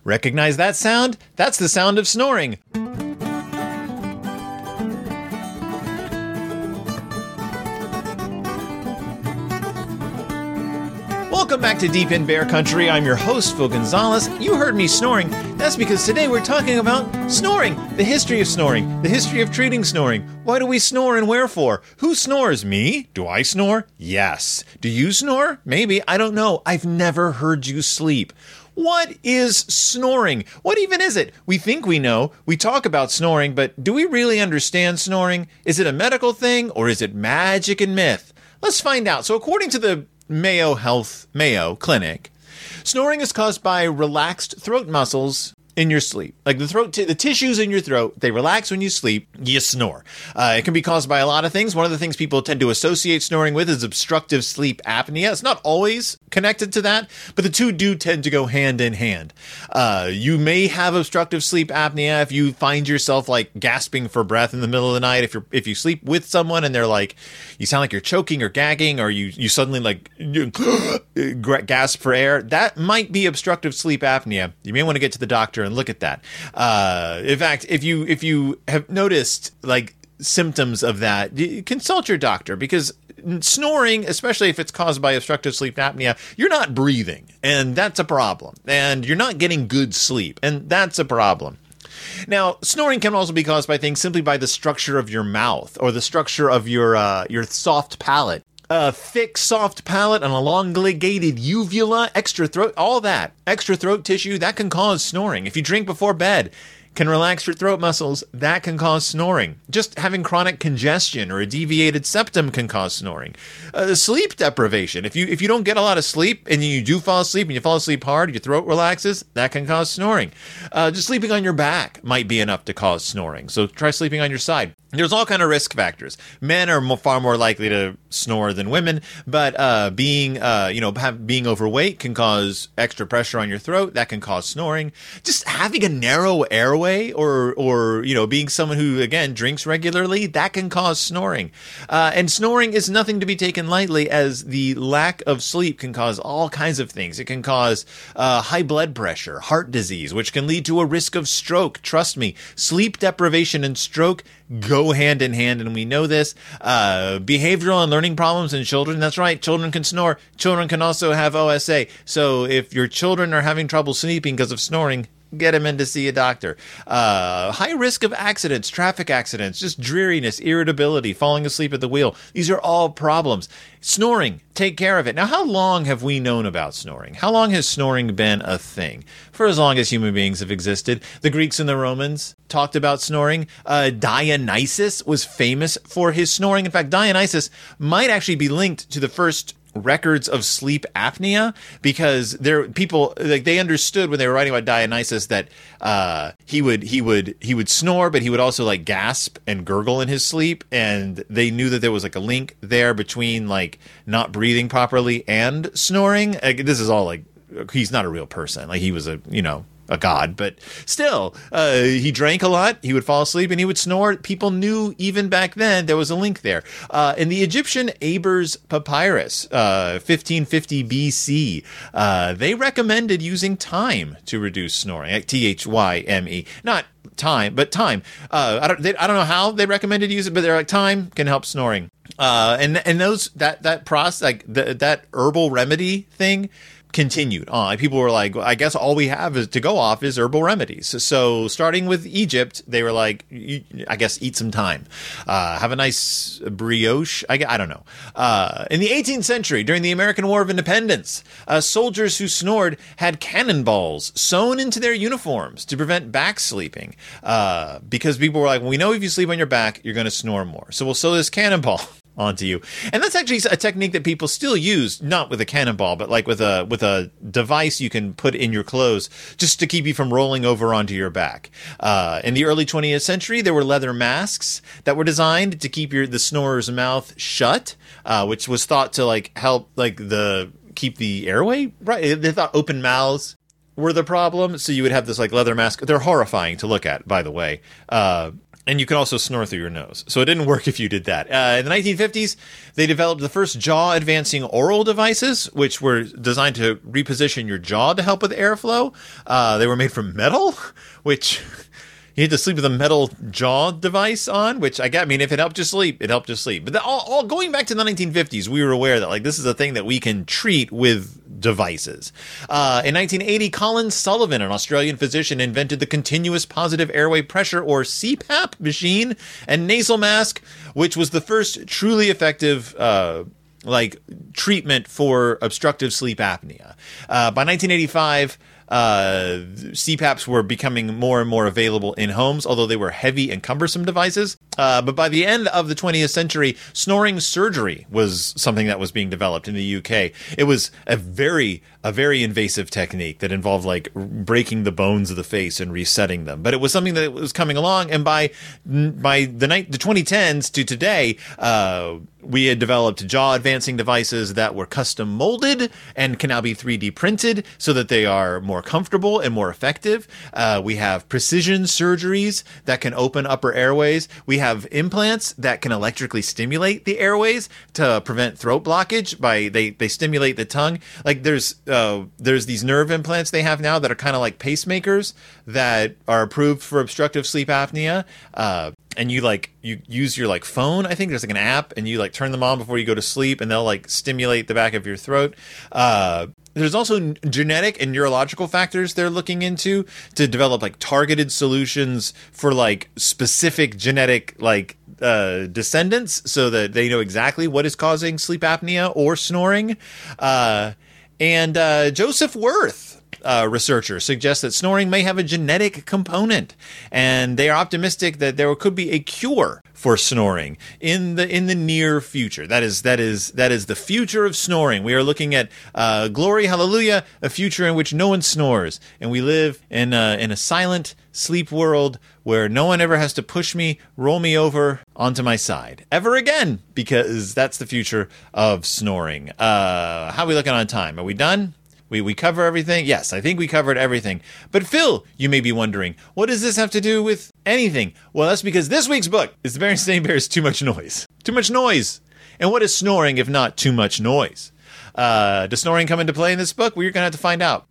Recognize that sound? That's the sound of snoring. Welcome back to Deep in Bear Country. I'm your host, Phil Gonzalez. You heard me snoring. That's because today we're talking about snoring, the history of snoring, the history of treating snoring. Why do we snore and wherefore? Who snores? Me? Do I snore? Yes. Do you snore? Maybe. I don't know. I've never heard you sleep. What is snoring? What even is it? We think we know. We talk about snoring, but do we really understand snoring? Is it a medical thing or is it magic and myth? Let's find out. So according to the Mayo Clinic, snoring is caused by relaxed throat muscles in your sleep. Like the tissues in your throat, they relax when you sleep, you snore. It can be caused by a lot of things. One of the things people tend to associate snoring with is obstructive sleep apnea. It's not always connected to that, but the two do tend to go hand in hand. You may have obstructive sleep apnea if you find yourself like gasping for breath in the middle of the night. If you sleep with someone and they're like, you sound like you're choking or gagging, or you suddenly like gasp for air, that might be obstructive sleep apnea. You may want to get to the doctor and look at that. In fact, if you have noticed like symptoms of that, consult your doctor, because snoring, especially if it's caused by obstructive sleep apnea, you're not breathing, and that's a problem. And you're not getting good sleep, and that's a problem. Now, snoring can also be caused by things simply by the structure of your mouth or the structure of your soft palate. A thick, soft palate, an elongated uvula, extra throat, all that. Extra throat tissue, that can cause snoring. If you drink before bed, can relax your throat muscles, that can cause snoring. Just having chronic congestion or a deviated septum can cause snoring. Sleep deprivation. If you don't get a lot of sleep and you do fall asleep and you fall asleep hard, your throat relaxes, that can cause snoring. Just sleeping on your back might be enough to cause snoring. So try sleeping on your side. There's all kind of risk factors. Men are far more likely to snore than women, but being overweight can cause extra pressure on your throat. That can cause snoring. Just having a narrow airway, or being someone who again drinks regularly, that can cause snoring. And snoring is nothing to be taken lightly, as the lack of sleep can cause all kinds of things. It can cause high blood pressure, heart disease, which can lead to a risk of stroke. Trust me, sleep deprivation and stroke go hand in hand, and we know this. Behavioral and learning problems in children. That's right. Children can snore. Children can also have OSA. So if your children are having trouble sleeping because of snoring, get them in to see a doctor. High risk of accidents, traffic accidents, just dreariness, irritability, falling asleep at the wheel. These are all problems. Snoring, take care of it. Now, how long have we known about snoring? How long has snoring been a thing? For as long as human beings have existed. The Greeks and the Romans talked about snoring. Dionysus was famous for his snoring. In fact, Dionysus might actually be linked to the first records of sleep apnea, because people they understood when they were writing about Dionysus that he would snore, but he would also like gasp and gurgle in his sleep, and they knew that there was like a link there between like not breathing properly and snoring. This is all like, he's not a real person. Like, he was a god, but still, he drank a lot, he would fall asleep, and he would snore. People knew even back then there was a link there. In the Egyptian Ebers Papyrus, 1550 BC, they recommended using thyme to reduce snoring, like Thyme, not time, but thyme. I don't know how they recommended use it, but they're like, thyme can help snoring. And those that process, like that herbal remedy thing, continued on. Like, people were like, I guess all we have is to go off is herbal remedies. So starting with Egypt, they were like, I guess eat some thyme, have a nice brioche. I don't know. In the 18th century, during the American War of Independence, soldiers who snored had cannonballs sewn into their uniforms to prevent back sleeping, because people were like, well, we know if you sleep on your back, you're going to snore more. So we'll sew this cannonball onto you. And that's actually a technique that people still use, not with a cannonball, but like with a device you can put in your clothes just to keep you from rolling over onto your back. In the early 20th century, there were leather masks that were designed to keep the snorer's mouth shut, which was thought to like help keep the airway right. They thought open mouths were the problem, so you would have this like leather mask. They're horrifying to look at, by the way. And you could also snore through your nose. So it didn't work if you did that. In the 1950s, they developed the first jaw-advancing oral devices, which were designed to reposition your jaw to help with airflow. They were made from metal, which you had to sleep with a metal jaw device on, which I mean, if it helped you sleep, it helped you sleep. But all going back to the 1950s, we were aware that like this is a thing that we can treat with devices. In 1980, Colin Sullivan, an Australian physician, invented the continuous positive airway pressure, or CPAP, machine and nasal mask, which was the first truly effective treatment for obstructive sleep apnea. By 1985, CPAPs were becoming more and more available in homes, although they were heavy and cumbersome devices. But by the end of the 20th century, snoring surgery was something that was being developed in the UK. It was a very invasive technique that involved like breaking the bones of the face and resetting them. But it was something that was coming along, and by the 2010s to today, we had developed jaw advancing devices that were custom molded and can now be 3D printed so that they are more comfortable and more effective. We have precision surgeries that can open upper airways. We have implants that can electrically stimulate the airways to prevent throat blockage they stimulate the tongue. Like there's these nerve implants they have now that are kind of like pacemakers that are approved for obstructive sleep apnea. And you use your like phone. I think there's like an app, and you like turn them on before you go to sleep, and they'll like stimulate the back of your throat. There's also genetic and neurological factors they're looking into to develop like targeted solutions for like specific genetic like descendants, so that they know exactly what is causing sleep apnea or snoring. And Joseph Wirth, researcher, suggests that snoring may have a genetic component, and they are optimistic that there could be a cure for snoring in the near future. That is the future of snoring. We are looking at glory, hallelujah, a future in which no one snores, and we live in a silent sleep world where no one ever has to push me, roll me over onto my side ever again, because that's the future of snoring. How are we looking on time? Are we done? We cover everything? Yes, I think we covered everything. But Phil, you may be wondering, what does this have to do with anything? Well, that's because this week's book is The Berenstain Bears' Too Much Noise. Too much noise. And what is snoring if not too much noise? Does snoring come into play in this book? Well, you're going to have to find out.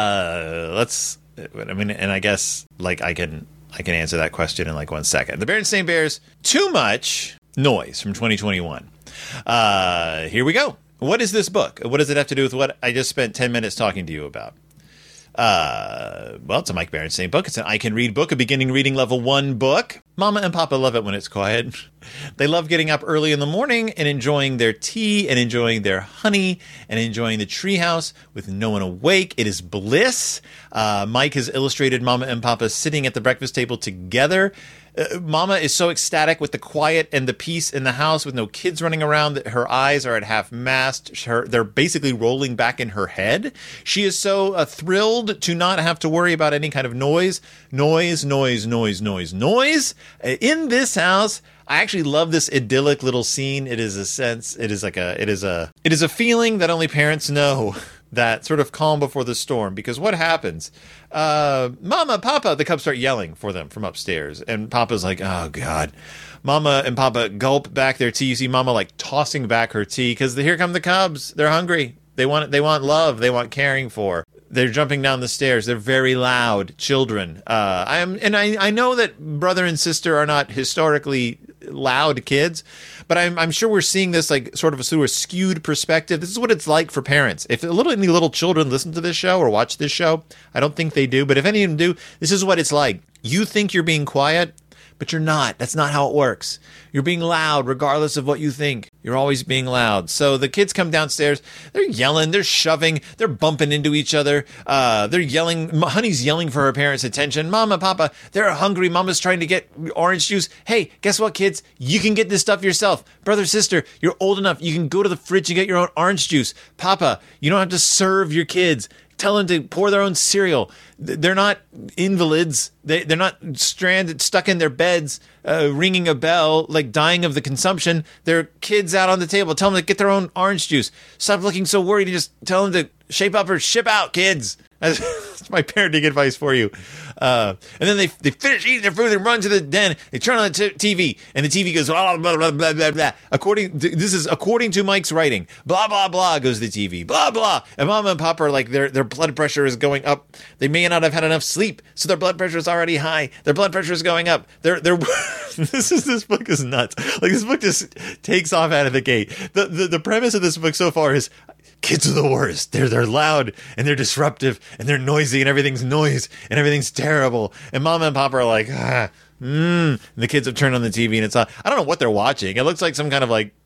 And I guess like I can answer that question in like 1 second. The Berenstain Bears' Too Much Noise from 2021. Here we go. What is this book? What does it have to do with what I just spent 10 minutes talking to you about? Well, it's a Mike Berenstain book. It's an I Can Read book, a beginning reading level 1 book. Mama and Papa love it when it's quiet. They love getting up early in the morning and enjoying their tea and enjoying their honey and enjoying the treehouse with no one awake. It is bliss. Mike has illustrated Mama and Papa sitting at the breakfast table together. Mama is so ecstatic with the quiet and the peace in the house with no kids running around that her eyes are at half mast. They're basically rolling back in her head. She is so thrilled to not have to worry about any kind of noise. In this house, I actually love this idyllic little scene. It is a feeling that only parents know. That sort of calm before the storm, because what happens? Mama, Papa, the cubs start yelling for them from upstairs, and Papa's like, oh God. Mama and Papa gulp back their tea. You see Mama like tossing back her tea, because here come the cubs. They're hungry. They want love. They want caring for. They're jumping down the stairs. They're very loud children. I know that brother and sister are not historically loud kids, but I'm sure we're seeing this like sort of through a skewed perspective. This is what it's like for parents. If any little children listen to this show or watch this show, I don't think they do, but if any of them do, this is what it's like. You think you're being quiet, but you're not. That's not how it works. You're being loud regardless of what you think. You're always being loud. So the kids come downstairs. They're yelling. They're shoving. They're bumping into each other. They're yelling. Honey's yelling for her parents' attention. Mama, Papa, they're hungry. Mama's trying to get orange juice. Hey, guess what, kids? You can get this stuff yourself. Brother, sister, you're old enough. You can go to the fridge and get your own orange juice. Papa, you don't have to serve your kids. Tell them to pour their own cereal. They're not invalids. They're not stuck in their beds, ringing a bell, like dying of the consumption. They're kids out on the table. Tell them to get their own orange juice. Stop looking so worried and just tell them to shape up or ship out, kids. That's my parenting advice for you. And then they finish eating their food and run to the den. They turn on the TV, and the TV goes blah blah blah blah blah blah. This is according to Mike's writing. Blah blah blah goes the TV. Blah blah. And Mama and Papa are like their blood pressure is going up. They may not have had enough sleep, so their blood pressure is already high. Their blood pressure is going up. This book is nuts. Like, this book just takes off out of the gate. The premise of this book so far is, kids are the worst. They're loud and they're disruptive and they're noisy and everything's noise and everything's terrible. And Mama and Papa are like, And the kids have turned on the TV and it's on. I don't know what they're watching. It looks like some kind of like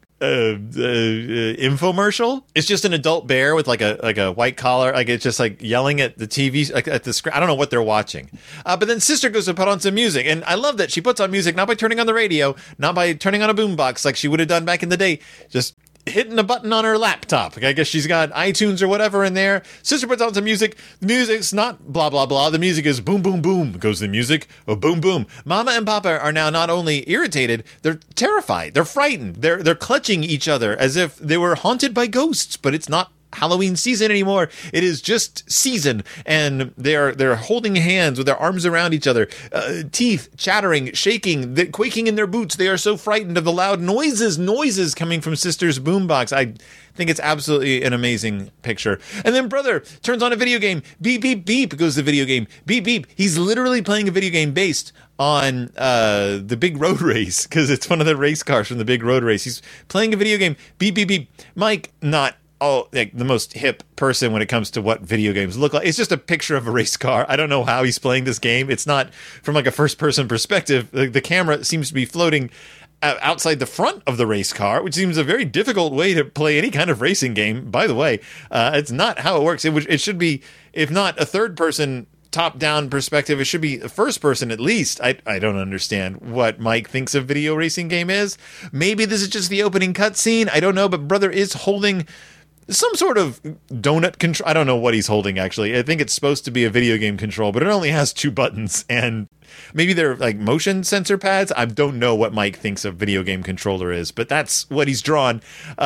infomercial. It's just an adult bear with like a white collar. Like, it's just like yelling at the TV, like at the screen. I don't know what they're watching. But then sister goes to put on some music, and I love that she puts on music not by turning on the radio, not by turning on a boombox like she would have done back in the day. Just hitting a button on her laptop. I guess she's got iTunes or whatever in there. Sister puts on some music. The music's not blah, blah, blah. The music is boom, boom, boom. Goes the music. Oh, boom, boom. Mama and Papa are now not only irritated, they're terrified. They're frightened. They're clutching each other as if they were haunted by ghosts, but it's not Halloween season anymore. It is just season, and they're holding hands with their arms around each other, teeth chattering, shaking, quaking in their boots. They are so frightened of the loud noises coming from sister's boombox. I think it's absolutely an amazing picture. And then brother turns on a video game. Beep, beep, beep goes the video game. Beep, beep. He's literally playing a video game based on the Big Road Race, because it's one of the race cars from the Big Road Race. He's playing a video game. Beep, beep, beep. Mike, not like the most hip person when it comes to what video games look like. It's just a picture of a race car. I don't know how he's playing this game. It's not from like a first person perspective. The camera seems to be floating outside the front of the race car, which seems a very difficult way to play any kind of racing game. By the way, it's not how it works. It should be, if not a third person top-down perspective, it should be a first person at least. I don't understand what Mike thinks a video racing game is. Maybe this is just the opening cutscene. I don't know, but brother is holding some sort of donut control. I don't know what he's holding, actually. I think it's supposed to be a video game control, but it only has 2 buttons, and maybe they're like motion sensor pads. I don't know what Mike thinks a video game controller is, but that's what he's drawn.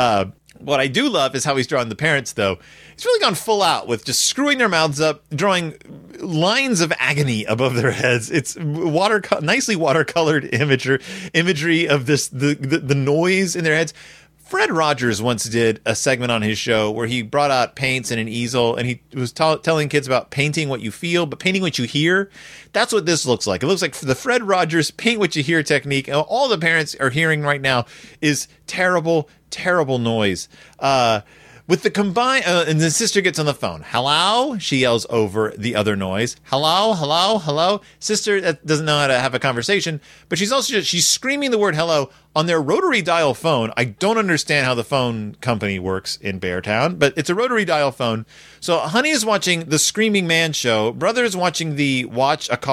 What I do love is how he's drawn the parents, though. He's really gone full out with just screwing their mouths up, drawing lines of agony above their heads. It's nicely watercolored imagery of this the noise in their heads. Fred Rogers once did a segment on his show where he brought out paints and an easel, and he was telling kids about painting what you feel, but painting what you hear. That's what this looks like. It looks like the Fred Rogers paint what you hear technique. All the parents are hearing right now is terrible, terrible noise. With the combined, and the sister gets on the phone. Hello? She yells over the other noise. Hello, hello, hello. Sister doesn't know how to have a conversation, but she's screaming the word hello on their rotary dial phone. I don't understand how the phone company works in Beartown, but it's a rotary dial phone. So Honey is watching the Screaming Man show. Brother is watching the Watch a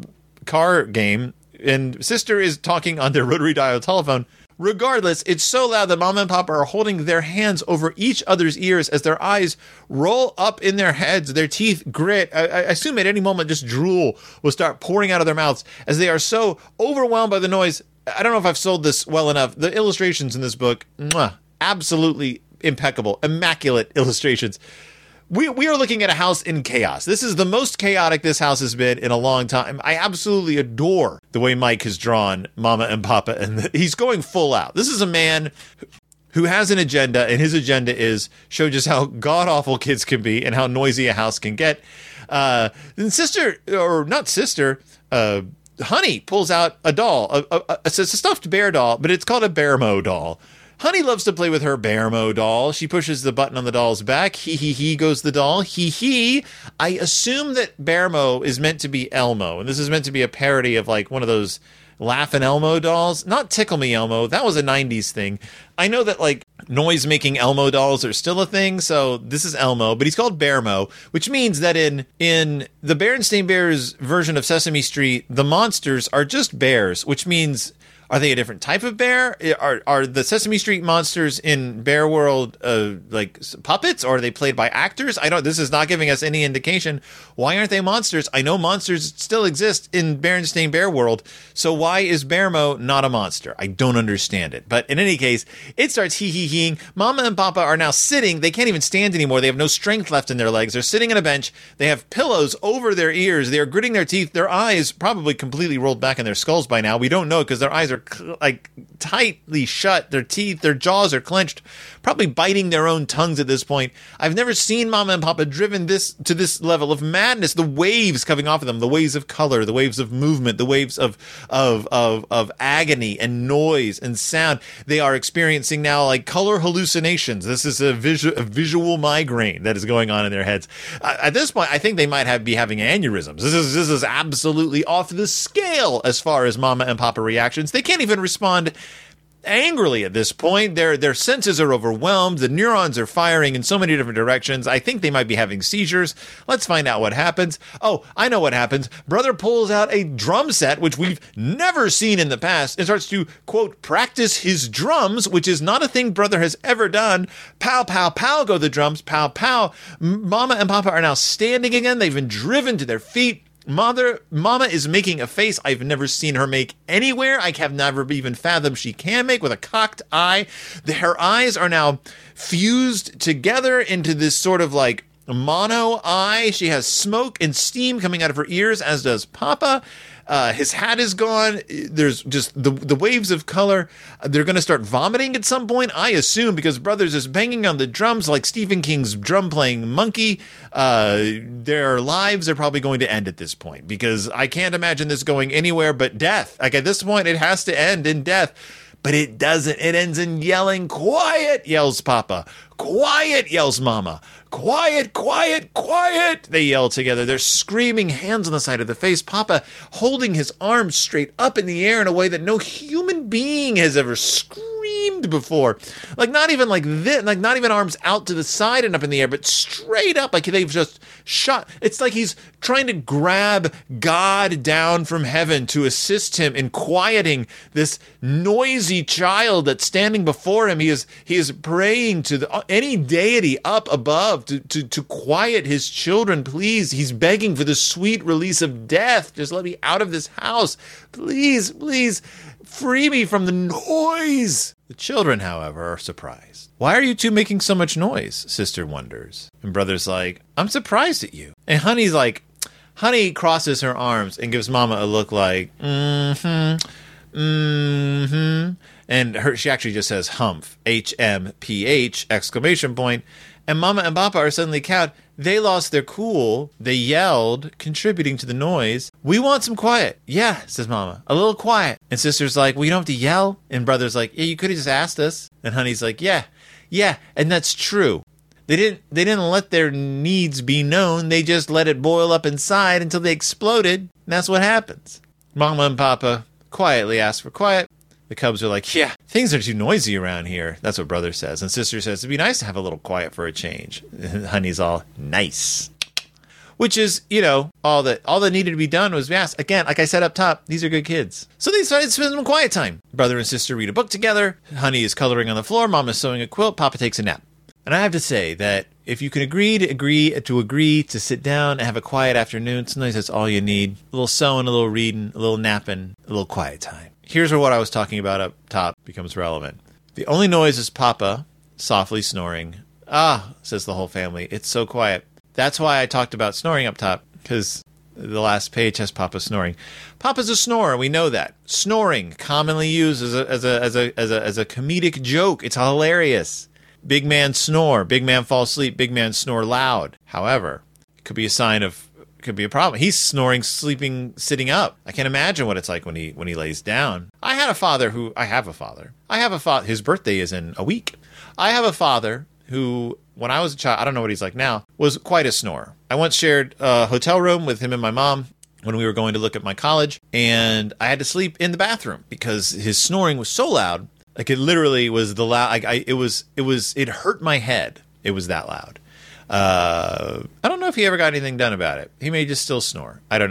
Car game, and sister is talking on their rotary dial telephone. Regardless, it's so loud that Mama and Papa are holding their hands over each other's ears as their eyes roll up in their heads, their teeth grit. I assume at any moment just drool will start pouring out of their mouths as they are so overwhelmed by the noise. I don't know if I've sold this well enough. The illustrations in this book, absolutely impeccable, immaculate illustrations. We are looking at a house in chaos. This is the most chaotic this house has been in a long time. I absolutely adore the way Mike has drawn Mama and Papa, and he's going full out. This is a man who has an agenda, and his agenda is show just how god-awful kids can be and how noisy a house can get. Then Honey pulls out a doll. It's a stuffed bear doll, but it's called a Bearmo doll. Honey loves to play with her Bearmo doll. She pushes the button on the doll's back. He goes the doll. I assume that Bearmo is meant to be Elmo, and this is meant to be a parody of like one of those Laugh-In Elmo dolls. Not Tickle Me Elmo. That was a 90s thing. I know that like noise-making Elmo dolls are still a thing, so this is Elmo, but he's called Bearmo, which means that in the Berenstain Bears version of Sesame Street, the monsters are just bears, which means Are they a different type of bear? Are the Sesame Street monsters in Bear World like puppets, or are they played by actors? This is not giving us any indication. Why aren't they monsters? I know monsters still exist in Berenstain Bear World, so why is Bearmo not a monster? I don't understand it. But in any case, it starts hee-hee-heeing. Mama and Papa are now sitting. They can't even stand anymore. They have no strength left in their legs. They're sitting on a bench. They have pillows over their ears. They are gritting their teeth. Their eyes probably completely rolled back in their skulls by now. We don't know because their eyes are like tightly shut. Their teeth, their jaws are clenched, probably biting their own tongues at this point. I've never seen Mama and Papa driven to this level of madness. The waves coming off of them, the waves of color, the waves of movement, the waves of agony and noise and sound. They are experiencing now like color hallucinations. This is a visual migraine that is going on in their heads. At this point, I think they might be having aneurysms. This is absolutely off the scale as far as Mama and Papa reactions. They can't even respond angrily at this point. Their senses are overwhelmed. The neurons are firing in so many different directions. I think they might be having seizures. Let's find out what happens. Oh, I know what happens. Brother pulls out a drum set, which we've never seen in the past, and starts to, quote, practice his drums, which is not a thing Brother has ever done. Pow, pow, pow go the drums. Pow, pow. Mama and Papa are now standing again. They've been driven to their feet. Mama is making a face I've never seen her make anywhere. I have never even fathomed she can make, with a cocked eye. Her eyes are now fused together into this sort of like mono eye. She has smoke and steam coming out of her ears, as does Papa. His hat is gone. There's just the waves of color. They're going to start vomiting at some point, I assume, because Brothers is banging on the drums like Stephen King's drum playing monkey. Their lives are probably going to end at this point, because I can't imagine this going anywhere but death. Like at this point, it has to end in death. But it doesn't. It ends in yelling. Quiet, yells Papa. Quiet, yells Mama. Quiet, quiet, quiet, they yell together. They're screaming, hands on the side of the face. Papa holding his arms straight up in the air in a way that no human being has ever screamed before. Like not even like this, like not even arms out to the side and up in the air, but straight up like they've just shot. It's like he's trying to grab God down from heaven to assist him in quieting this noisy child that's standing before him. He is praying to any deity up above to quiet his children, please. He's begging for the sweet release of death. Just let me out of this house. Please, please, free me from the noise. The children, however, are surprised. Why are you two making so much noise? Sister wonders. And Brother's like, I'm surprised at you. And Honey crosses her arms and gives Mama a look like, and she actually just says humph, H-M-P-H, exclamation point. And Mama and Papa are suddenly cowed. They lost their cool. They yelled, contributing to the noise. We want some quiet. Yeah, says Mama. A little quiet. And Sister's like, well, you don't have to yell. And Brother's like, yeah, you could have just asked us. And Honey's like, yeah, and that's true. They didn't let their needs be known. They just let it boil up inside until they exploded. And that's what happens. Mama and Papa quietly ask for quiet. The cubs are like, yeah, things are too noisy around here. That's what Brother says. And Sister says, it'd be nice to have a little quiet for a change. And Honey's all, nice. Which is, all that needed to be done was asked. Again, like I said up top, these are good kids. So they decided to spend some quiet time. Brother and Sister read a book together. Honey is coloring on the floor. Mama's sewing a quilt. Papa takes a nap. And I have to say that if you can agree to sit down and have a quiet afternoon, sometimes that's all you need. A little sewing, a little reading, a little napping, a little quiet time. Here's where what I was talking about up top becomes relevant. The only noise is Papa softly snoring. Ah, says the whole family. It's so quiet. That's why I talked about snoring up top, because the last page has Papa snoring. Papa's a snorer. We know that. Snoring, commonly used as a comedic joke. It's hilarious. Big man snore. Big man fall asleep. Big man snore loud. However, it could be a sign of. Could be a problem. He's snoring, sleeping, sitting up. I can't imagine what it's like when he lays down. I have a father. His birthday is in a week. I have a father who, when I was a child, I don't know what he's like now, was quite a snorer. I once shared a hotel room with him and my mom when we were going to look at my college, and I had to sleep in the bathroom because his snoring was so loud. Like it literally was the loud. It hurt my head. It was that loud. I don't know if he ever got anything done about it. He may just still snore. I don't know.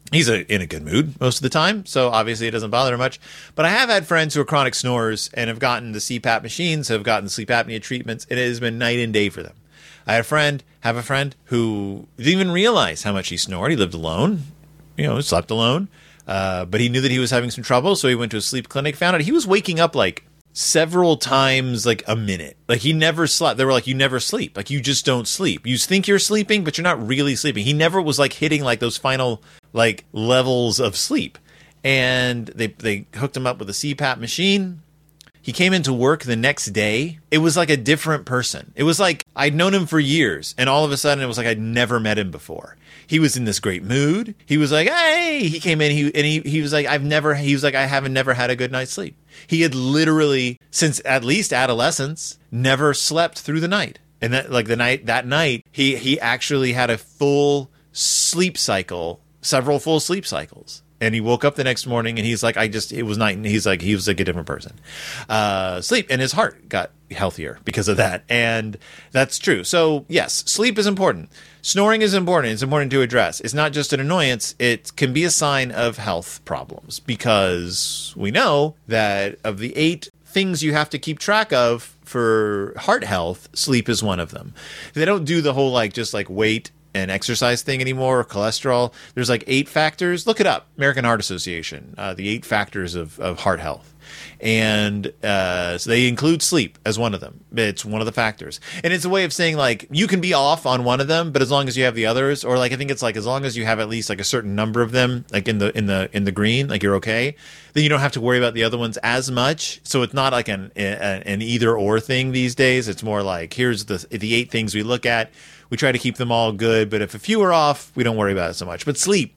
He's in a good mood most of the time, so obviously it doesn't bother him much. But I have had friends who are chronic snorers and have gotten the CPAP machines, have gotten sleep apnea treatments, and it has been night and day for them. I have a friend who didn't even realize how much he snored. He lived alone, slept alone, but he knew that he was having some trouble, so he went to a sleep clinic, found out he was waking up like several times like a minute. Like he never slept. They were like, you never sleep. Like you just don't sleep. You think you're sleeping, but you're not really sleeping. He never was like hitting like those final like levels of sleep. And they hooked him up with a CPAP machine. He came into work the next day. It was like a different person. It was like I'd known him for years, and all of a sudden it was like I'd never met him before. He was in this great mood. He was like, hey, he came in, he was like, I haven't never had a good night's sleep. He had literally, since at least adolescence, never slept through the night. And that night, he actually had a full sleep cycle, several full sleep cycles. And he woke up the next morning and he's like, it was night. And he was like a different person. Sleep, and his heart got healthier because of that. And that's true. So yes, sleep is important. Snoring is important. It's important to address. It's not just an annoyance. It can be a sign of health problems, because we know that of the 8 things you have to keep track of for heart health, sleep is one of them. They don't do the whole just weight and exercise thing anymore, or cholesterol. There's 8 factors. Look it up. American Heart Association, the 8 factors of heart health. And so they include sleep as one of them. It's one of the factors. And it's a way of saying you can be off on one of them, but as long as you have the others, or I think it's as long as you have at least a certain number of them, in the green, you're okay, then you don't have to worry about the other ones as much. So it's not an either or thing these days. It's more here's the 8 things we look at. We try to keep them all good, but if a few are off, we don't worry about it so much. But sleep,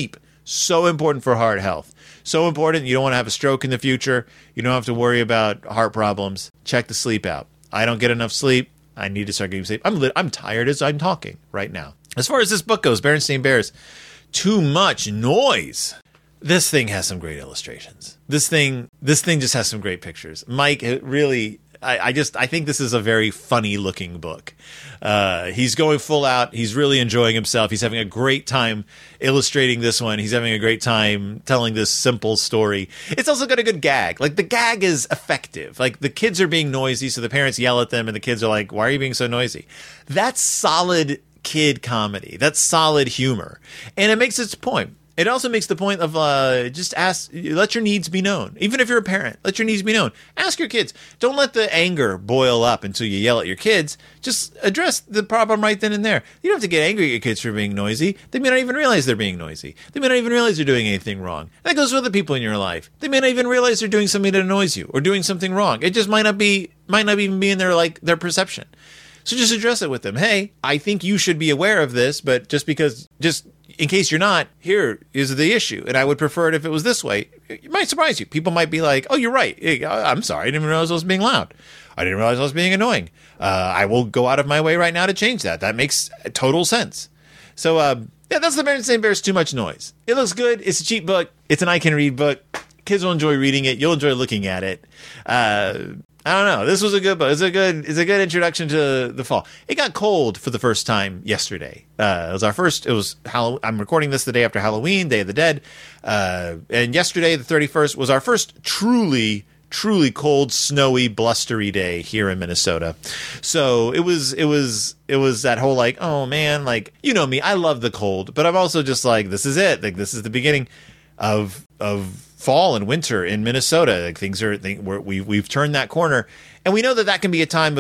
so important for heart health. So important. You don't want to have a stroke in the future. You don't have to worry about heart problems. Check the sleep out. I don't get enough sleep. I need to start getting sleep. I'm tired as I'm talking right now. As far as this book goes, Berenstain Bears, Too Much Noise. This thing has some great illustrations. This thing just has some great pictures. Mike, it really... I think this is a very funny looking book. He's going full out. He's really enjoying himself. He's having a great time illustrating this one. He's having a great time telling this simple story. It's also got a good gag. The gag is effective. The kids are being noisy, so the parents yell at them and the kids are like, why are you being so noisy? That's solid kid comedy. That's solid humor. And it makes its point. It also makes the point of just let your needs be known. Even if you're a parent, let your needs be known. Ask your kids. Don't let the anger boil up until you yell at your kids. Just address the problem right then and there. You don't have to get angry at your kids for being noisy. They may not even realize they're being noisy. They may not even realize they're doing anything wrong. That goes with other people in your life. They may not even realize they're doing something that annoys you or doing something wrong. It just might not even be in their perception. So just address it with them. Hey, I think you should be aware of this, but just in case you're not, here is the issue. And I would prefer it if it was this way. It might surprise you. People might be like, oh, you're right. I'm sorry. I didn't even realize I was being loud. I didn't realize I was being annoying. I will go out of my way right now to change that. That makes total sense. So, that's the Berenstain Bears Too Much Noise. It looks good. It's a cheap book. It's an I Can Read book. Kids will enjoy reading it. You'll enjoy looking at it. I don't know. This was a good book. It's a good introduction to the fall. It got cold for the first time yesterday. I'm recording this the day after Halloween, Day of the Dead. And yesterday, the 31st, was our first truly cold, snowy, blustery day here in Minnesota. So it was that whole oh man, you know me, I love the cold, but I'm also just this is it. This is the beginning of fall and winter in Minnesota. We've turned that corner, and we know that can be a time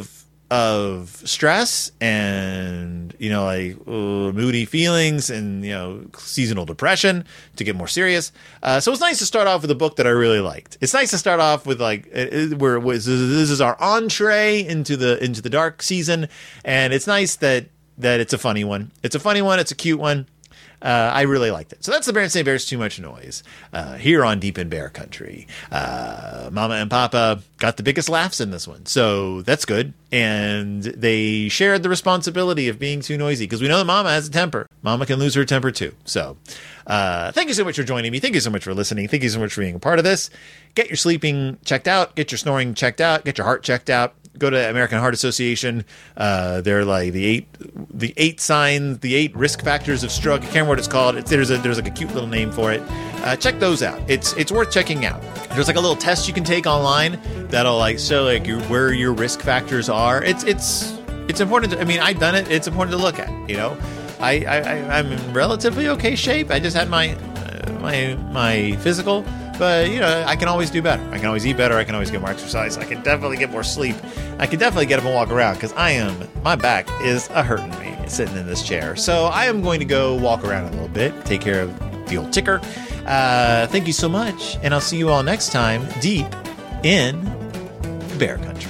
of stress and moody feelings and seasonal depression, to get more serious. So it's nice to start off with a book that I really liked. It's nice to start off with this is our entree into the dark season, and it's nice that it's a funny one. It's a funny one. It's a cute one. I really liked it. So that's the Berenstain Bears Too Much Noise here on Deep in Bear Country. Mama and Papa got the biggest laughs in this one, so that's good. And they shared the responsibility of being too noisy, because we know that Mama has a temper. Mama can lose her temper too. So thank you so much for joining me. Thank you so much for listening. Thank you so much for being a part of this. Get your sleeping checked out. Get your snoring checked out. Get your heart checked out. go to American Heart Association. They're like the eight signs, the 8 risk factors of stroke. I can't remember what it's called. There's like a cute little name for it. Check those out. It's worth checking out. There's like a little test you can take online that'll like show like where your risk factors are. It's important. I've done it. It's important to look at. I'm in relatively okay shape. I just had my physical, but I can always do better. I can always eat better. I can always get more exercise. I can definitely get more sleep. I can definitely get up and walk around because my back is hurting me sitting in this chair. So I am going to go walk around a little bit, take care of the old ticker. Thank you so much, and I'll see you all next time deep in bear country.